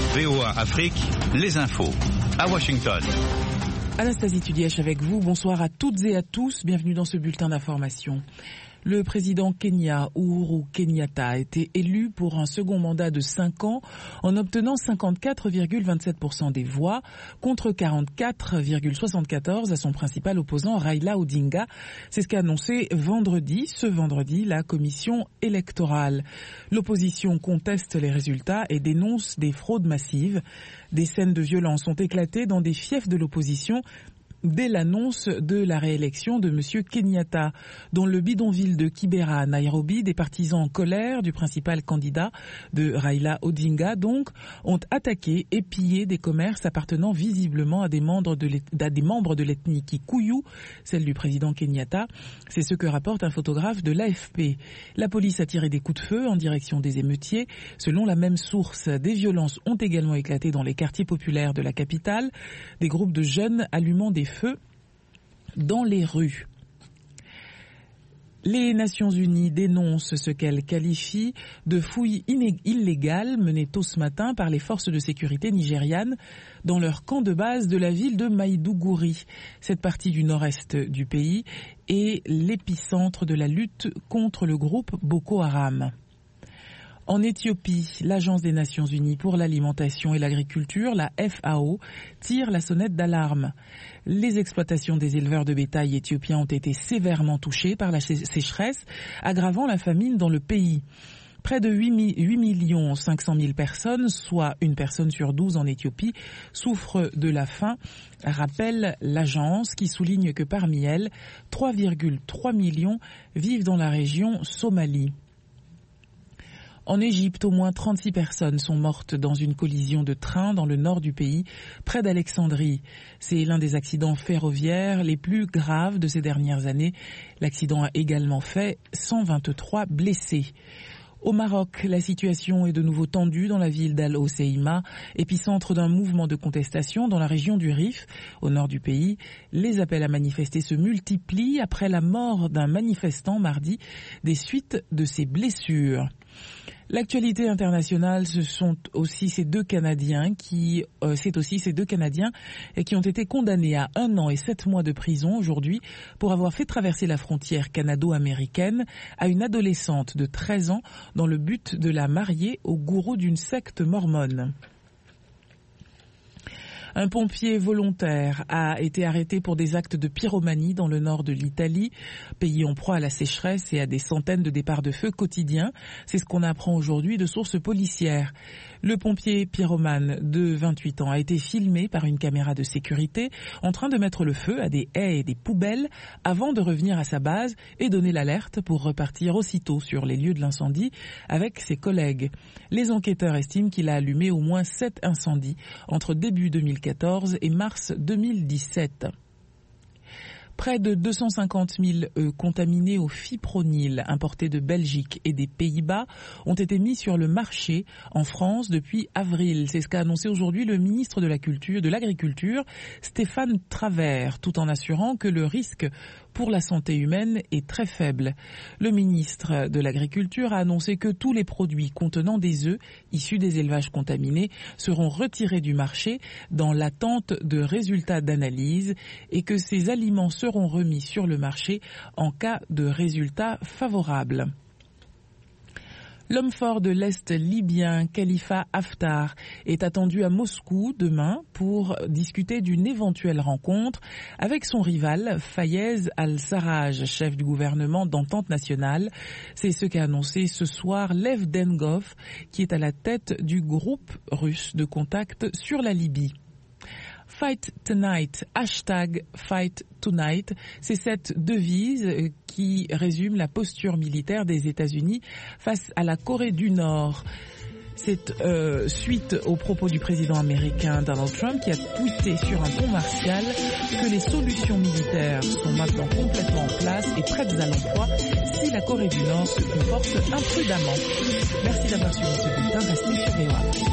VOA Afrique, les infos. À Washington. Anastasie Tudièche avec vous. Bonsoir à toutes et à tous. Bienvenue dans ce bulletin d'information. Le président Kenya, Uhuru Kenyatta, a été élu pour un second mandat de 5 ans en obtenant 54,27% des voix contre 44,74% à son principal opposant Raila Odinga. C'est ce qu'a annoncé ce vendredi, la commission électorale. L'opposition conteste les résultats et dénonce des fraudes massives. Des scènes de violence ont éclaté dans des fiefs de l'opposition dès l'annonce de la réélection de M. Kenyatta. Dans le bidonville de Kibera, Nairobi, des partisans en colère du principal candidat de Raila Odinga ont attaqué et pillé des commerces appartenant visiblement à des membres de l'ethnie Kikuyu, celle du président Kenyatta. C'est ce que rapporte un photographe de l'AFP. La police a tiré des coups de feu en direction des émeutiers. Selon la même source, des violences ont également éclaté dans les quartiers populaires de la capitale. Des groupes de jeunes allumant des feux dans les rues. Les Nations Unies dénoncent ce qu'elles qualifient de fouilles illégales menées tôt ce matin par les forces de sécurité nigérianes dans leur camp de base de la ville de Maïdougouri. Cette partie du nord-est du pays est l'épicentre de la lutte contre le groupe Boko Haram. En Éthiopie, l'Agence des Nations Unies pour l'alimentation et l'agriculture, la FAO, tire la sonnette d'alarme. Les exploitations des éleveurs de bétail éthiopiens ont été sévèrement touchées par la sécheresse, aggravant la famine dans le pays. Près de 8 500 000 personnes, soit une personne sur 12 en Éthiopie, souffrent de la faim, rappelle l'agence qui souligne que parmi elles, 3,3 millions vivent dans la région Somalie. En Égypte, au moins 36 personnes sont mortes dans une collision de train dans le nord du pays, près d'Alexandrie. C'est l'un des accidents ferroviaires les plus graves de ces dernières années. L'accident a également fait 123 blessés. Au Maroc, la situation est de nouveau tendue dans la ville d'Al-Hoceïma, épicentre d'un mouvement de contestation dans la région du Rif, au nord du pays. Les appels à manifester se multiplient après la mort d'un manifestant mardi des suites de ses blessures. L'actualité internationale, c'est aussi ces deux Canadiens qui ont été condamnés à 1 an et 7 mois de prison aujourd'hui pour avoir fait traverser la frontière canado-américaine à une adolescente de 13 ans dans le but de la marier au gourou d'une secte mormone. Un pompier volontaire a été arrêté pour des actes de pyromanie dans le nord de l'Italie, pays en proie à la sécheresse et à des centaines de départs de feu quotidiens. C'est ce qu'on apprend aujourd'hui de sources policières. Le pompier pyromane de 28 ans a été filmé par une caméra de sécurité en train de mettre le feu à des haies et des poubelles avant de revenir à sa base et donner l'alerte pour repartir aussitôt sur les lieux de l'incendie avec ses collègues. Les enquêteurs estiment qu'il a allumé au moins 7 incendies entre début 2014 et mars 2017. Près de 250 000 œufs contaminés au fipronil importés de Belgique et des Pays-Bas ont été mis sur le marché en France depuis avril. C'est ce qu'a annoncé aujourd'hui le ministre de l'Agriculture, Stéphane Travert, tout en assurant que le risque pour la santé humaine est très faible. Le ministre de l'Agriculture a annoncé que tous les produits contenant des œufs issus des élevages contaminés seront retirés du marché dans l'attente de résultats d'analyse et que ces aliments seront remis sur le marché en cas de résultats favorables. L'homme fort de l'Est libyen, Khalifa Haftar, est attendu à Moscou demain pour discuter d'une éventuelle rencontre avec son rival Fayez al-Sarraj, chef du gouvernement d'entente nationale. C'est ce qu'a annoncé ce soir Lev Dengov, qui est à la tête du groupe russe de contact sur la Libye. Fight Tonight, #Fight Tonight, c'est cette devise qui résume la posture militaire des États-Unis face à la Corée du Nord. C'est suite aux propos du président américain Donald Trump qui a tweeté sur un ton martial que les solutions militaires sont maintenant complètement en place et prêtes à l'emploi si la Corée du Nord se comporte imprudemment. Merci d'avoir suivi ce bulletin. Restez sur VOA.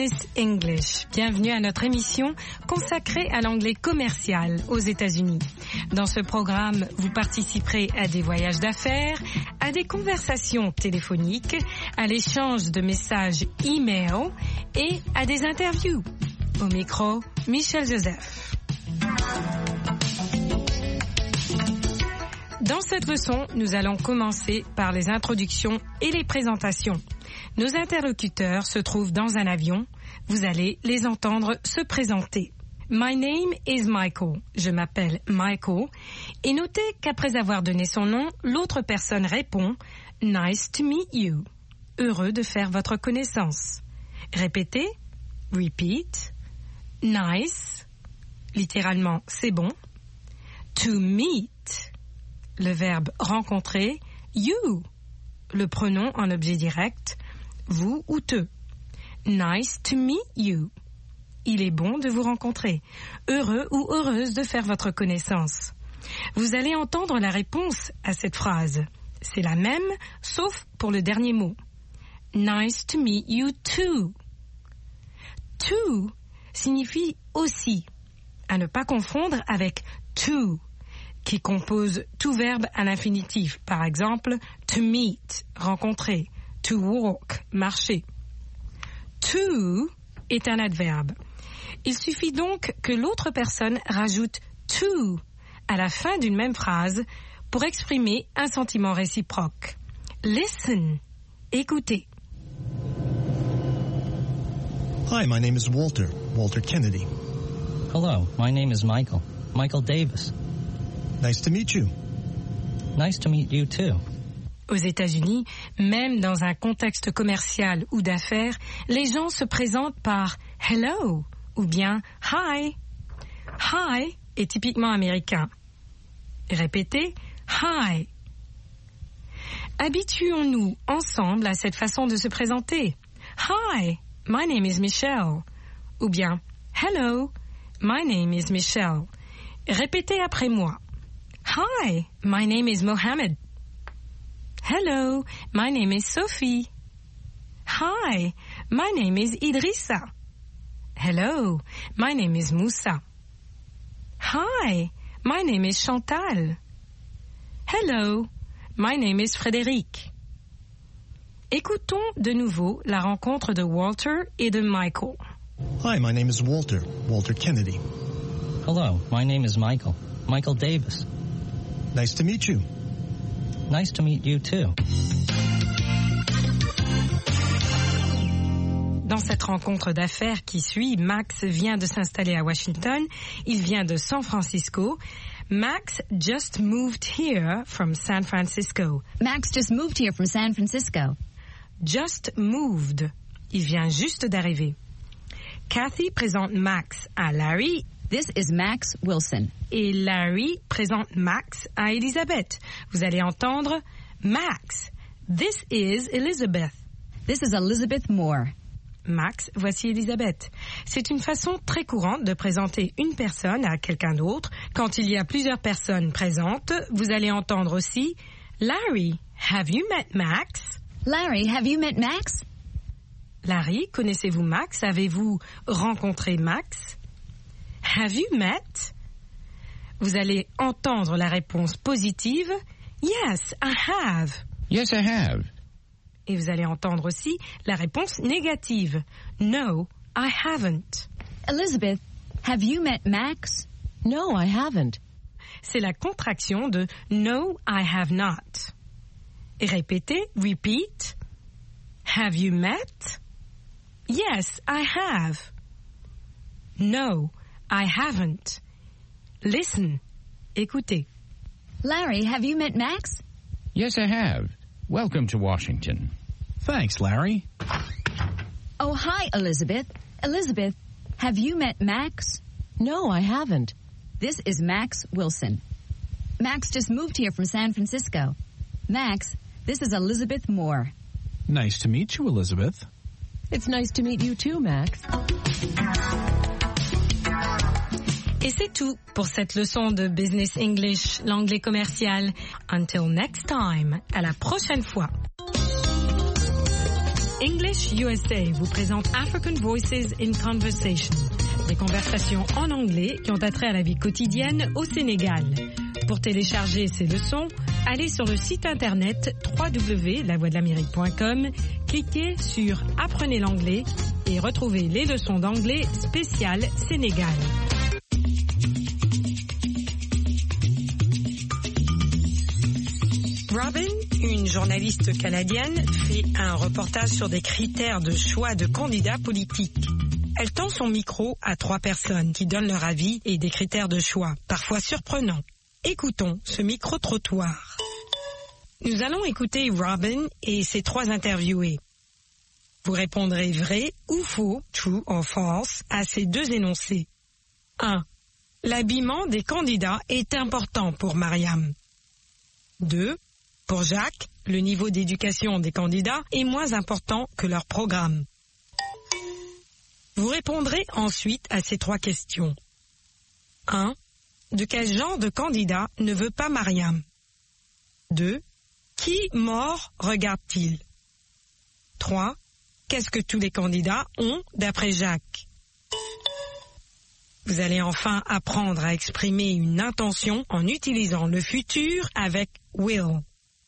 Business English. Bienvenue à notre émission consacrée à l'anglais commercial aux États-Unis. Dans ce programme, vous participerez à des voyages d'affaires, à des conversations téléphoniques, à l'échange de messages e-mail et à des interviews. Au micro, Michel Joseph. Dans cette leçon, nous allons commencer par les introductions et les présentations. Nos interlocuteurs se trouvent dans un avion. Vous allez les entendre se présenter. My name is Michael. Je m'appelle Michael. Et notez qu'après avoir donné son nom, l'autre personne répond « Nice to meet you ». Heureux de faire votre connaissance. Répétez. Repeat. Nice. Littéralement, c'est bon. To meet. Le verbe rencontrer. You. Le pronom en objet direct. Vous ou te. Nice to meet you. Il est bon de vous rencontrer. Heureux ou heureuse de faire votre connaissance. Vous allez entendre la réponse à cette phrase. C'est la même, sauf pour le dernier mot. Nice to meet you too. To signifie aussi. À ne pas confondre avec to, qui compose tout verbe à l'infinitif. Par exemple, to meet, rencontrer. To walk, marcher. To est un adverbe. Il suffit donc que l'autre personne rajoute to à la fin d'une même phrase pour exprimer un sentiment réciproque. Listen, écoutez. Hi, my name is Walter Kennedy. Hello, my name is Michael Davis. Nice to meet you. Nice to meet you too. Aux États-Unis, même dans un contexte commercial ou d'affaires, les gens se présentent par « hello » ou bien « hi ». « Hi » est typiquement américain. Répétez « hi ». Habituons-nous ensemble à cette façon de se présenter. « Hi, my name is Michelle » ou bien « hello, my name is Michelle ». Répétez après moi. « Hi, my name is Mohammed ». Hello, my name is Sophie. Hi, my name is Idrissa. Hello, my name is Moussa. Hi, my name is Chantal. Hello, my name is Frédéric. Écoutons de nouveau la rencontre de Walter et de Michael. Hi, my name is Walter Kennedy. Hello, my name is Michael Davis. Nice to meet you. Nice to meet you too. Dans cette rencontre d'affaires qui suit, Max vient de s'installer à Washington. Il vient de San Francisco. Max just moved here from San Francisco. Max just moved here from San Francisco. Just moved. Il vient juste d'arriver. Kathy présente Max à Larry. This is Max Wilson. Et Larry présente Max à Elizabeth. Vous allez entendre Max. This is Elizabeth. This is Elizabeth Moore. Max, voici Elizabeth. C'est une façon très courante de présenter une personne à quelqu'un d'autre. Quand il y a plusieurs personnes présentes, vous allez entendre aussi Larry, have you met Max? Larry, have you met Max? Larry, connaissez-vous Max? Avez-vous rencontré Max? Have you met? Vous allez entendre la réponse positive. Yes, I have. Yes, I have. Et vous allez entendre aussi la réponse négative. No, I haven't. Elizabeth, have you met Max? No, I haven't. C'est la contraction de No, I have not. Et répétez, repeat. Have you met? Yes, I have. No, I haven't. Listen. Écoutez. Larry, have you met Max? Yes, I have. Welcome to Washington. Thanks, Larry. Oh, hi, Elizabeth. Elizabeth, have you met Max? No, I haven't. This is Max Wilson. Max just moved here from San Francisco. Max, this is Elizabeth Moore. Nice to meet you, Elizabeth. It's nice to meet you too, Max. Et c'est tout pour cette leçon de Business English, l'anglais commercial. Until next time, à la prochaine fois. English USA vous présente African Voices in Conversation, des conversations en anglais qui ont attrait à la vie quotidienne au Sénégal. Pour télécharger ces leçons, allez sur le site internet www.lavoixdelamérique.com, cliquez sur Apprenez l'anglais et retrouvez les leçons d'anglais spéciales Sénégal. Robin, une journaliste canadienne, fait un reportage sur des critères de choix de candidats politiques. Elle tend son micro à 3 personnes qui donnent leur avis et des critères de choix, parfois surprenants. Écoutons ce micro-trottoir. Nous allons écouter Robin et ses 3 interviewés. Vous répondrez vrai ou faux, true or false, à ces 2 énoncés. 1. L'habillement des candidats est important pour Mariam. 2. Pour Jacques, le niveau d'éducation des candidats est moins important que leur programme. Vous répondrez ensuite à ces 3 questions. 1. De quel genre de candidat ne veut pas Mariam? 2. Qui mort regarde-t-il? 3. Qu'est-ce que tous les candidats ont d'après Jacques? Vous allez enfin apprendre à exprimer une intention en utilisant le futur avec will.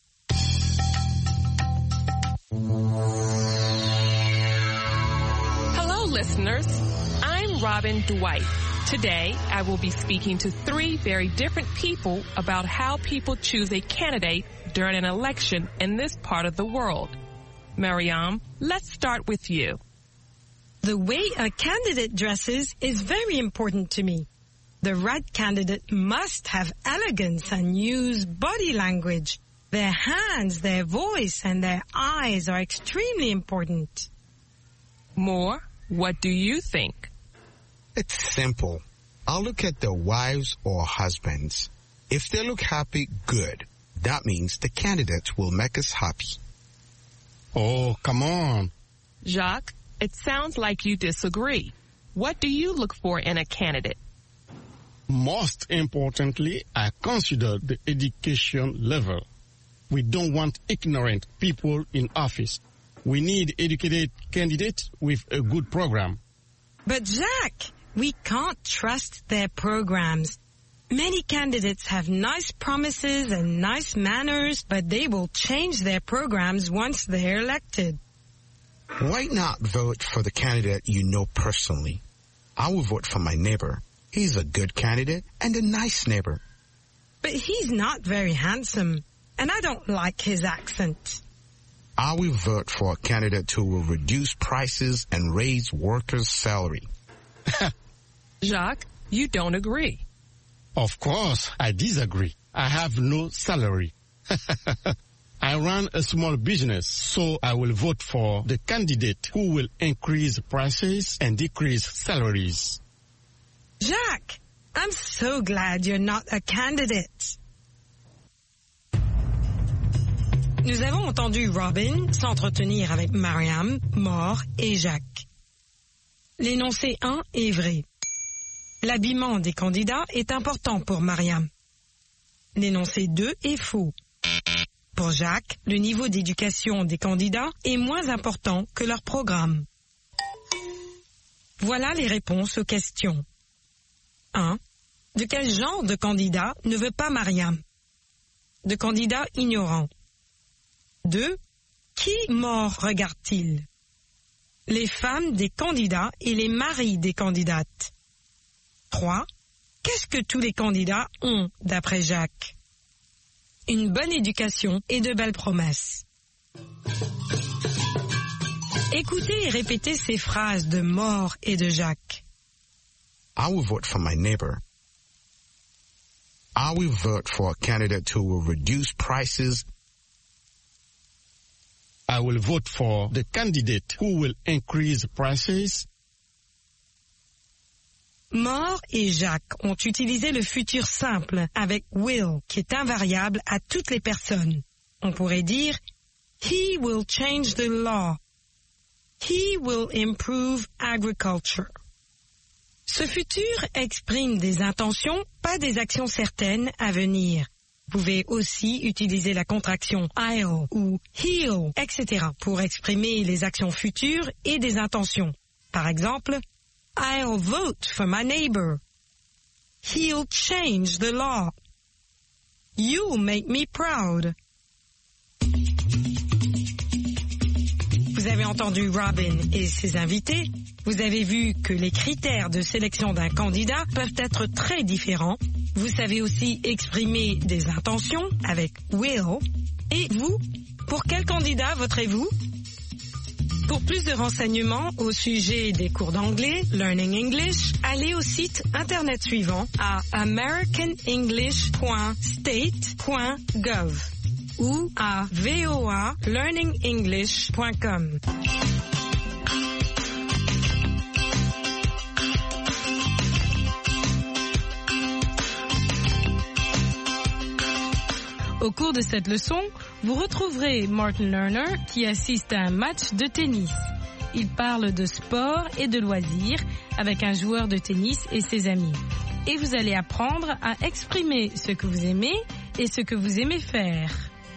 Hello, listeners. I'm Robin Dwight. Today, I will be speaking to 3 very different people about how people choose a candidate during an election in this part of the world. Mariam, let's start with you. The way a candidate dresses is very important to me. The right candidate must have elegance and use body language. Their hands, their voice, and their eyes are extremely important. Moore, what do you think? It's simple. I'll look at their wives or husbands. If they look happy, good. That means the candidate will make us happy. Oh, come on. Jacques, it sounds like you disagree. What do you look for in a candidate? Most importantly, I consider the education level. We don't want ignorant people in office. We need educated candidates with a good program. But Jacques, we can't trust their programs. Many candidates have nice promises and nice manners, but they will change their programs once they're elected. Why not vote for the candidate you know personally? I will vote for my neighbor. He's a good candidate and a nice neighbor. But he's not very handsome, and I don't like his accent. I will vote for a candidate who will reduce prices and raise workers' salary. Jacques, you don't agree. Of course, I disagree. I have no salary. I run a small business, so I will vote for the candidate who will increase prices and decrease salaries. Jacques, I'm so glad you're not a candidate. Nous avons entendu Robin s'entretenir avec Mariam, Moore et Jacques. L'énoncé 1 est vrai. L'habillement des candidats est important pour Mariam. L'énoncé 2 est faux. Pour Jacques, le niveau d'éducation des candidats est moins important que leur programme. Voilà les réponses aux questions. 1. De quel genre de candidat ne veut pas Mariam? De candidat ignorant. 2. Qui mort regarde-t-il? Les femmes des candidats et les maris des candidates. 3. Qu'est-ce que tous les candidats ont d'après Jacques? Une bonne éducation et de belles promesses. Écoutez et répétez ces phrases de Moore et de Jacques. I will vote for my neighbor. I will vote for a candidate who will reduce prices. I will vote for the candidate who will increase prices. Moore et Jacques ont utilisé le futur simple avec will, qui est invariable à toutes les personnes. On pourrait dire He will change the law. He will improve agriculture. Ce futur exprime des intentions, pas des actions certaines à venir. Vous pouvez aussi utiliser la contraction I'll ou he'll, etc. pour exprimer les actions futures et des intentions. Par exemple, I'll vote for my neighbor. He'll change the law. You'll make me proud. Vous avez entendu Robin et ses invités. Vous avez vu que les critères de sélection d'un candidat peuvent être très différents. Vous savez aussi exprimer des intentions avec will. Et vous, pour quel candidat voterez-vous? Pour plus de renseignements au sujet des cours d'anglais, Learning English, allez au site internet suivant à americanenglish.state.gov ou à voalearningenglish.com. Au cours de cette leçon, vous retrouverez Martin Lerner qui assiste à un match de tennis. Il parle de sport et de loisirs avec un joueur de tennis et ses amis. Et vous allez apprendre à exprimer ce que vous aimez et ce que vous aimez faire.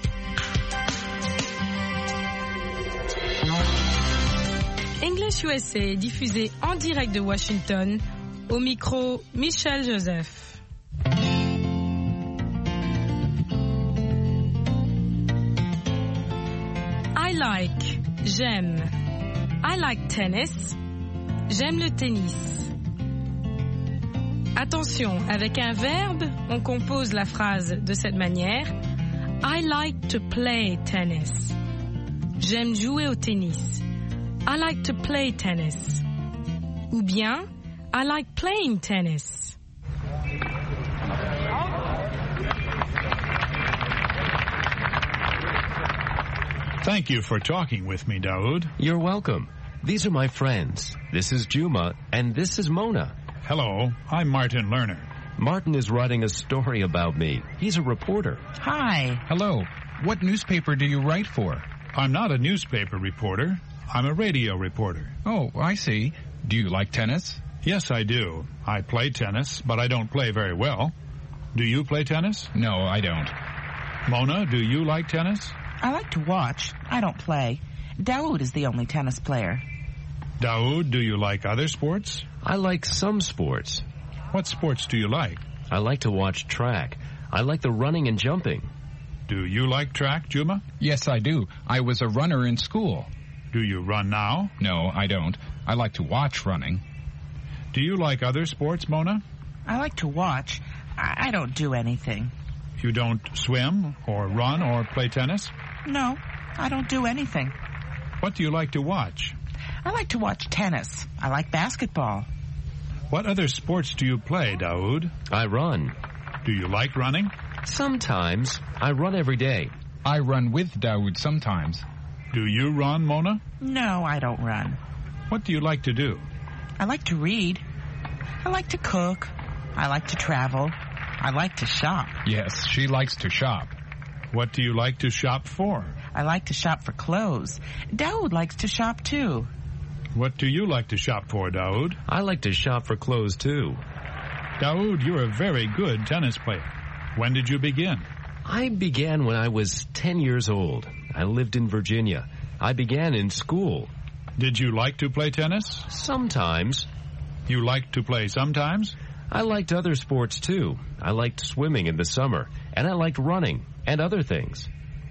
English USA est diffusé en direct de Washington. Au micro, Michel Joseph. I like, j'aime. I like tennis. J'aime le tennis. Attention, avec un verbe, on compose la phrase de cette manière. I like to play tennis. J'aime jouer au tennis. I like to play tennis. Ou bien, I like playing tennis. Thank you for talking with me, Daoud. You're welcome. These are my friends. This is Juma, and this is Mona. Hello, I'm Martin Lerner. Martin is writing a story about me. He's a reporter. Hi. Hello. What newspaper do you write for? I'm not a newspaper reporter. I'm a radio reporter. Oh, I see. Do you like tennis? Yes, I do. I play tennis, but I don't play very well. Do you play tennis? No, I don't. Mona, do you like tennis? I like to watch. I don't play. Daoud is the only tennis player. Daoud, do you like other sports? I like some sports. What sports do you like? I like to watch track. I like the running and jumping. Do you like track, Juma? Yes, I do. I was a runner in school. Do you run now? No, I don't. I like to watch running. Do you like other sports, Mona? I like to watch. I don't do anything. You don't swim or run or play tennis? No, I don't do anything. What do you like to watch? I like to watch tennis. I like basketball. What other sports do you play, Daoud? I run. Do you like running? Sometimes. I run every day. I run with Daoud sometimes. Do you run, Mona? No, I don't run. What do you like to do? I like to read. I like to cook. I like to travel. I like to shop. Yes, she likes to shop. What do you like to shop for? I like to shop for clothes. Daoud likes to shop too. What do you like to shop for, Daoud? I like to shop for clothes too. Daoud, you're a very good tennis player. When did you begin? I began when I was 10 years old. I lived in Virginia. I began in school. Did you like to play tennis? Sometimes. You liked to play sometimes? I liked other sports too. I liked swimming in the summer, and I liked running and other things.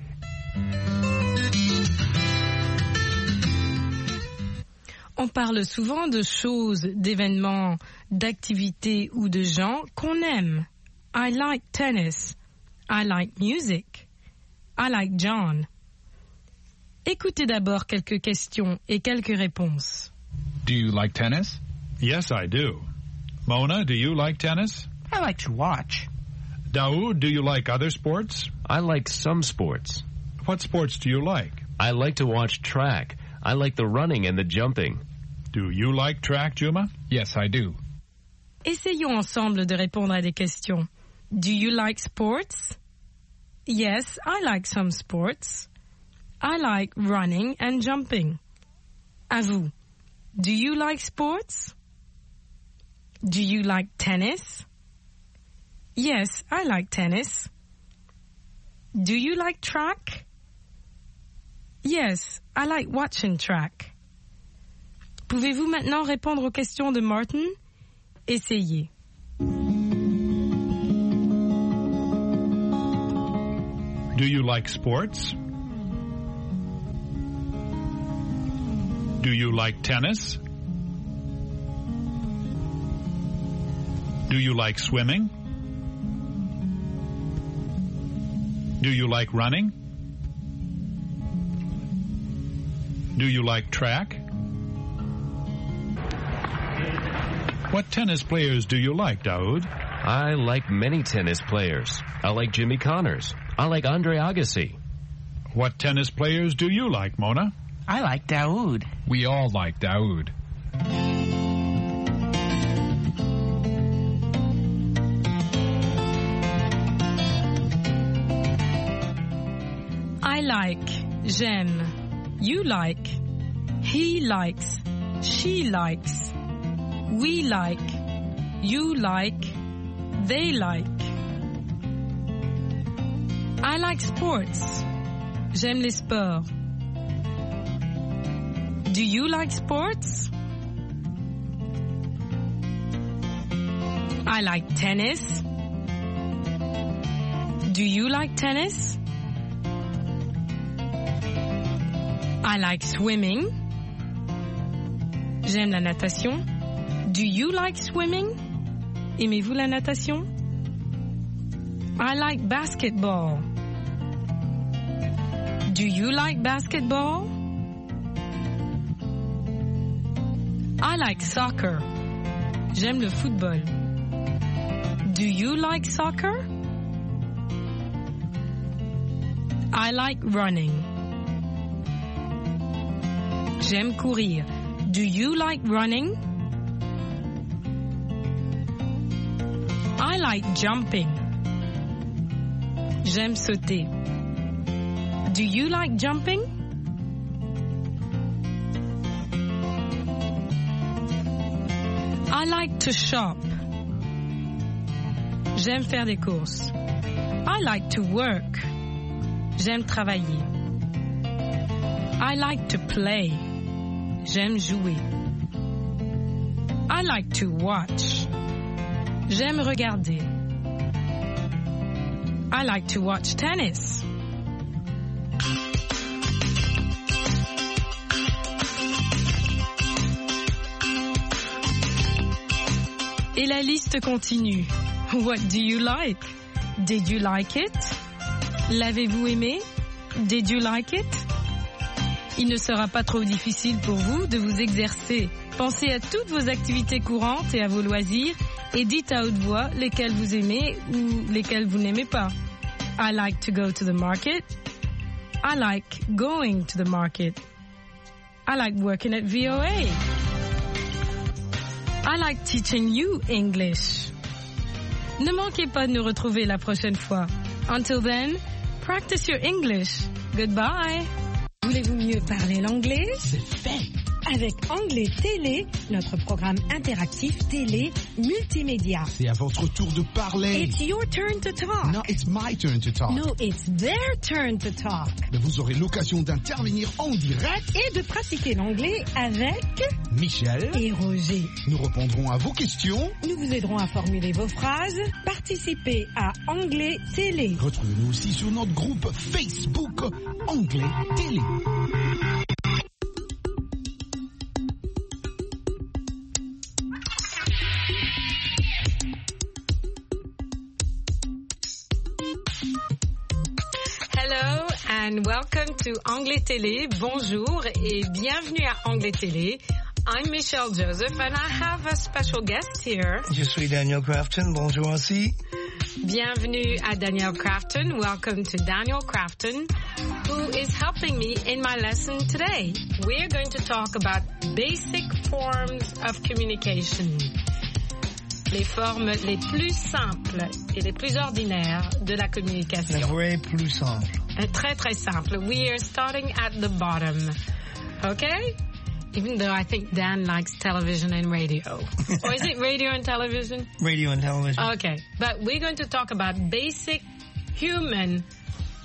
On parle souvent de choses, d'événements, d'activités ou de gens qu'on aime. I like tennis. I like music. I like John. Écoutez d'abord quelques questions et quelques réponses. Do you like tennis? Yes, I do. Mona, do you like tennis? I like to watch. Daoud, do you like other sports? I like some sports. What sports do you like? I like to watch track. I like the running and the jumping. Do you like track, Juma? Yes, I do. Essayons ensemble de répondre à des questions. Do you like sports? Yes, I like some sports. I like running and jumping. À vous. Do you like sports? Do you like tennis? Yes, I like tennis. Do you like track? Yes, I like watching track. Pouvez-vous maintenant répondre aux questions de Martin? Essayez. Do you like sports? Do you like tennis? Do you like swimming? Do you like running? Do you like track? What tennis players do you like, Daoud? I like many tennis players. I like Jimmy Connors. I like Andre Agassi. What tennis players do you like, Mona? I like Daoud. We all like Daoud. I like, j'aime, you like, he likes, she likes, we like, you like, they like. I like sports. J'aime les sports. Do you like sports? I like tennis. Do you like tennis? I like swimming. J'aime la natation. Do you like swimming? Aimez-vous la natation? I like basketball. Do you like basketball? I like soccer. J'aime le football. Do you like soccer? I like running. J'aime courir. Do you like running? I like jumping. J'aime sauter. Do you like jumping? I like to shop. J'aime faire des courses. I like to work. J'aime travailler. I like to play. J'aime jouer. I like to watch. J'aime regarder. I like to watch tennis. Et la liste continue. What do you like? Did you like it? L'avez-vous aimé? Did you like it? Il ne sera pas trop difficile pour vous de vous exercer. Pensez à toutes vos activités courantes et à vos loisirs et dites à haute voix lesquelles vous aimez ou lesquelles vous n'aimez pas. I like to go to the market. I like going to the market. I like working at VOA. I like teaching you English. Ne manquez pas de nous retrouver la prochaine fois. Until then, practice your English. Goodbye. Voulez-vous mieux parler l'anglais? C'est fait. Avec Anglais Télé, notre programme interactif télé multimédia. C'est à votre tour de parler. It's your turn to talk. No, it's my turn to talk. No, it's their turn to talk. Mais vous aurez l'occasion d'intervenir en direct et de pratiquer l'anglais avec Michel et Roger. Nous répondrons à vos questions. Nous vous aiderons à formuler vos phrases. Participez à Anglais Télé. Retrouvez-nous aussi sur notre groupe Facebook Anglais Télé. Hello and welcome to Anglais Télé. Bonjour et bienvenue à Anglais Télé. I'm Michelle Joseph and I have a special guest here. Je suis Daniel Crafton. Bonjour aussi. Bienvenue à Daniel Crafton. Welcome to Daniel Crafton, who is helping me in my lesson today. We're going to talk about basic forms of communication. Les formes les plus simples et les plus ordinaires de la communication. Les vraies plus simples. Très très simple. We are starting at the bottom. Okay? Even though I think Dan likes television and radio. Or is it radio and television? Radio and television. Okay. But we're going to talk about basic human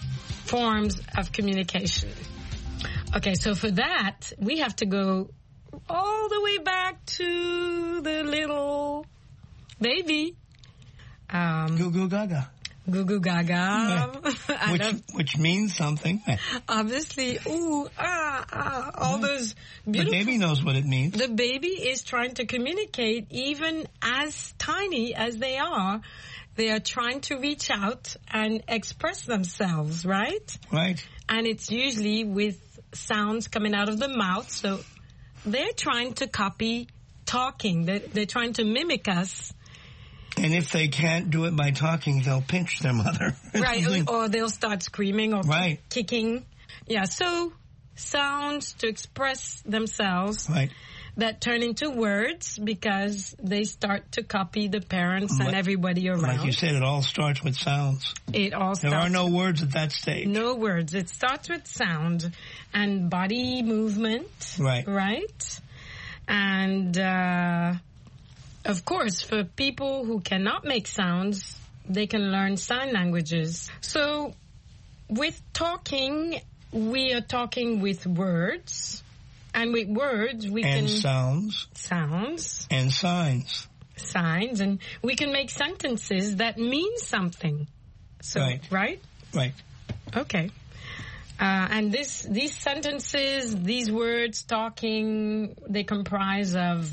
forms of communication. Okay, so for that, we have to go all the way back to the little baby. Goo goo gaga. Goo goo gaga. Which means something. Obviously, all those beautiful... The baby knows what it means. The baby is trying to communicate, even as tiny as they are. They are trying to reach out and express themselves, right? Right. And it's usually with sounds coming out of the mouth. So they're trying to copy talking. They're trying to mimic us. And if they can't do it by talking, they'll pinch their mother. Right, or they'll start screaming or kicking. Yeah, so sounds to express themselves. Right. That turn into words because they start to copy the parents and everybody around. Like you said, it all starts with sounds. It all starts. There are no words at that stage. No words. It starts with sound and body movement. Right. Right? And, of course, for people who cannot make sounds, they can learn sign languages. So, with talking, we are talking with words. And with words, we can... And sounds. Sounds. And signs. Signs. And we can make sentences that mean something. So, right? Right. Okay. And these sentences, these words, talking, they comprise of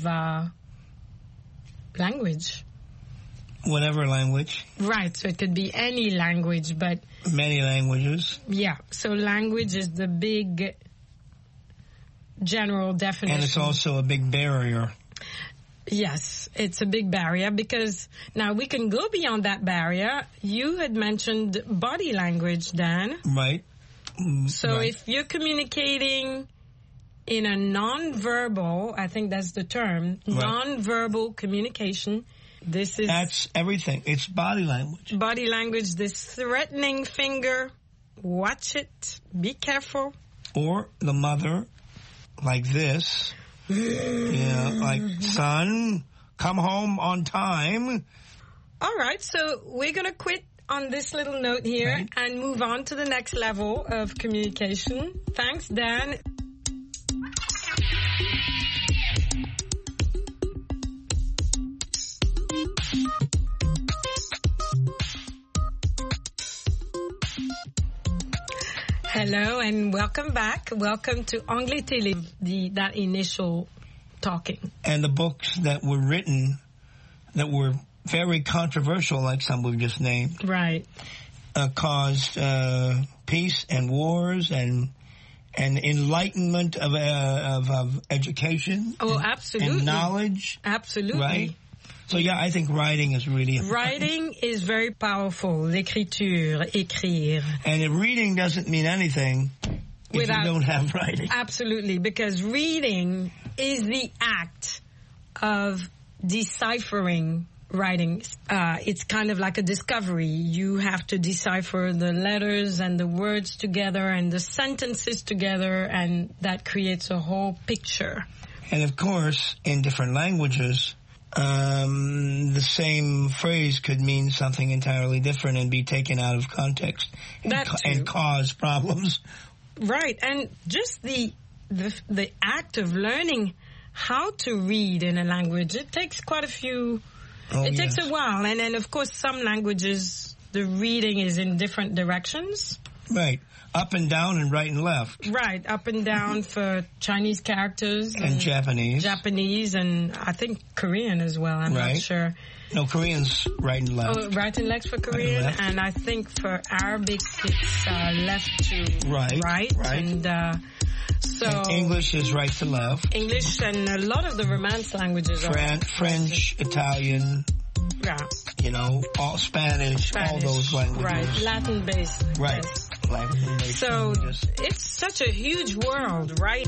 language. Whatever language. Right. So it could be any language, but... Many languages. Yeah. So language is the big... general definition. And it's also a big barrier. Yes, it's a big barrier because now we can go beyond that barrier. You had mentioned body language, Dan. Right. So if you're communicating in a non-verbal, I think that's the term, non-verbal communication, that's everything. It's body language. Body language, this threatening finger, watch it, be careful. Or the mother... Like this. Yeah, like, son, come home on time. All right, so we're going to quit on this little note here and move on to the next level of communication. Thanks, Dan. Hello and welcome back. Welcome to Anglais Télé, that initial talking. And the books that were written that were very controversial, like some we've just named. Right. Caused peace and wars and enlightenment of education. Oh, absolutely. And knowledge. Absolutely. Right? So, yeah, I think writing is really important. Writing is very powerful. L'écriture, écrire. And reading doesn't mean anything if you don't have writing. Absolutely, because reading is the act of deciphering writing. It's kind of like a discovery. You have to decipher the letters and the words together and the sentences together, and that creates a whole picture. And, of course, in different languages... the same phrase could mean something entirely different and be taken out of context and cause problems. Right, and just the act of learning how to read in a language, it takes quite a few... it takes a while, and then of course some languages, the reading is in different directions. Right. Up and down and right and left. Right, up and down for Chinese characters. And Japanese. Japanese and I think Korean as well, I'm not sure. No, Korean's right and left. Oh, right and left for Korean, and I think for Arabic it's left to right. And so... And English is right to left. English and a lot of the Romance languages are... French, Italian... Yeah. You know, all Spanish, all those languages. Right, Latin-based. Right. Yes. Latin-based so languages. It's such a huge world, right?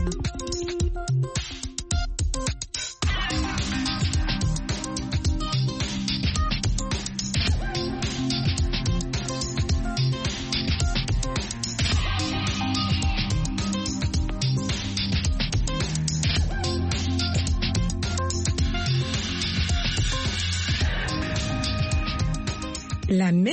La